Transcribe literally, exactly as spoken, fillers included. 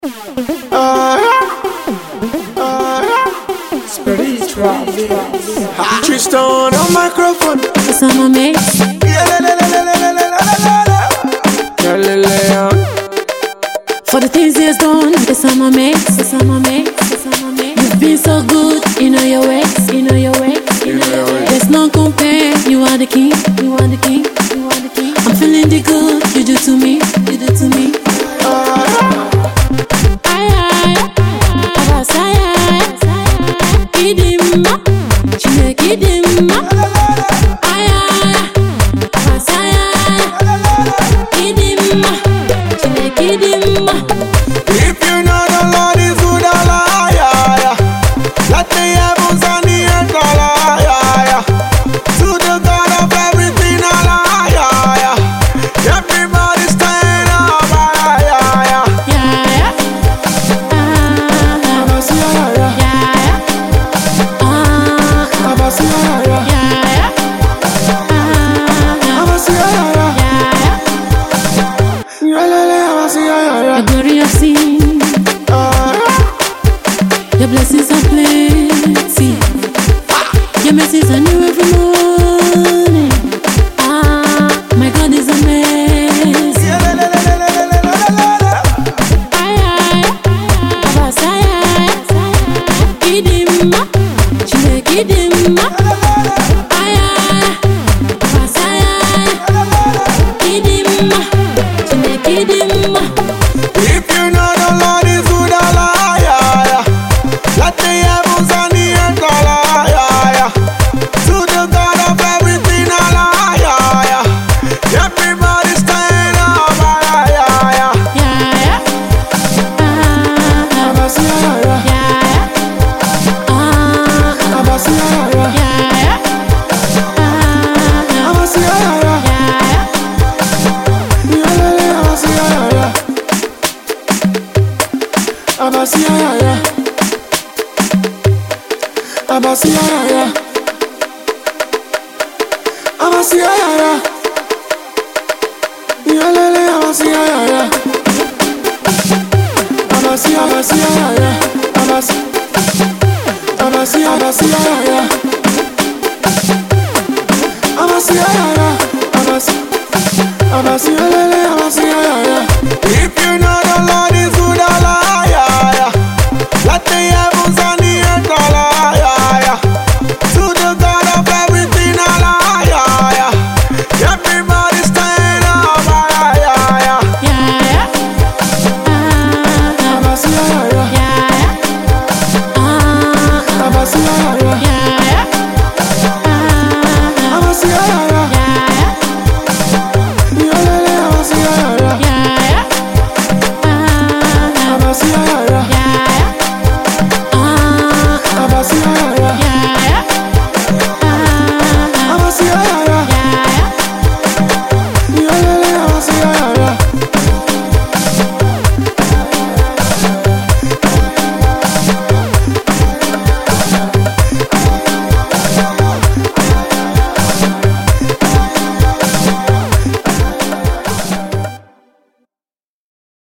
Spiritual Tristan on microphone. Cause I'm a mix. For the things he has done, cause I'm a mix. Cause I'm a mix. Cause I'm a mix. You've been so good, you know your ways, you know your ways, you know your ways. There's no compare. You are the king, you are the king, you are the king. I'm feeling the good you do to me, you do to me. If you know the Lord is good, Allah, yeah, yeah. Let the heavens and the earth, Allah, yeah, yeah. To the God of everything, Allah, yeah, yeah. Everybody stand up, Allah, yeah, yeah. Yeah, yeah. Abasi, yeah, yeah. Yeah, yeah. Abasi, yeah, yeah. Yeah, yeah. Abasi, yeah, yeah. Yeah, yeah, yeah. Abasi, yeah, yeah. The glory I've seen, your blessings are plenty, your mercies are new every morning. Ah, my God is amazing. Ay, ay, abasaya, kidima, chile kidima. Ay, ay, abasaya, kidima, chile kidima. If you know the Lord is good, Allah, yeah, yeah. Let the heavens and the earth, Allah, yeah, yeah. To the God of everything, Allah, yeah, yeah. Everybody stand up, Allah, yeah, yeah. Yeah, yeah. Ah, Abasi, yeah, yeah. yeah, yeah. Ah, Abasi, yeah, yeah. yeah, yeah. Ah, Abasi, yeah, yeah. yeah, yeah. Yeah, yeah, yeah. Abasi, yeah, yeah. Abasi, yeah, yeah. Abasi, yeah, yeah. Abasi, yeah, yeah. Yeah, yeah, yeah. Abasi, yeah, yeah. Abasi, Abasi, yeah, yeah. Abasi, Abasi, Abasi, yeah, yeah. Abasi, yeah, yeah.